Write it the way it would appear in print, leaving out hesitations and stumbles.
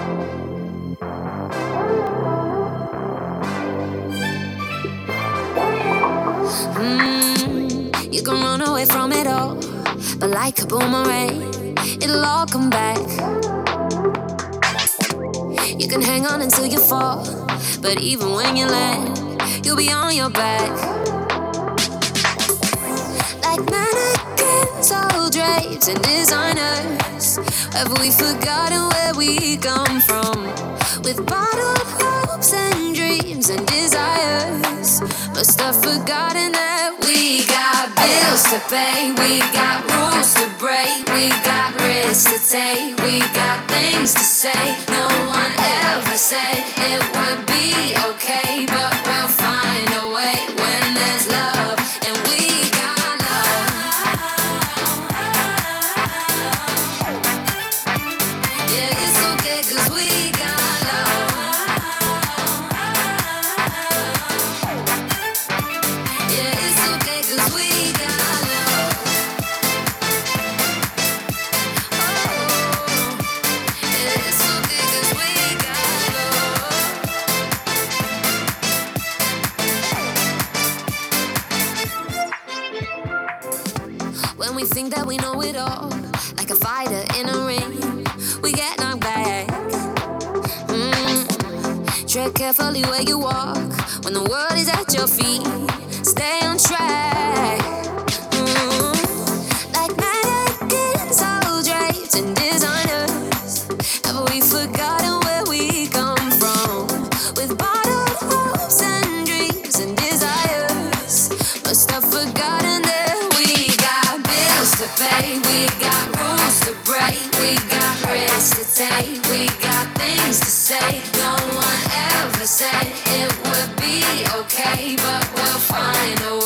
You can run away from it all, but like a boomerang, it'll all come back. You can hang on until you fall, but even when you land, you'll be on your back. Like mannequins, all drapes and designers, have we forgotten where we come from? With bottled hopes and dreams and desires, must have forgotten that we got bills to pay, we got rules to break, we got risks to take, we got things to say. No one ever said it would be okay, but we'll find a way when there's love, and we got love. Yeah, it's okay 'cause we got love. Yeah, it's okay 'cause we got love. Oh, yeah, it's okay 'cause we got love. When we think that we know it all, like a fighter in a ring, we get knocked back. Tread carefully where you walk, when the world is at your feet. Stay on track. Like mannequins, all drapes and designers, have we forgotten where we come from? With bottled hopes and dreams and desires, must have forgotten that we got bills to pay, we got rules to break, we got risks to take, we got things to say. No one ever said it would be okay, but we'll find a way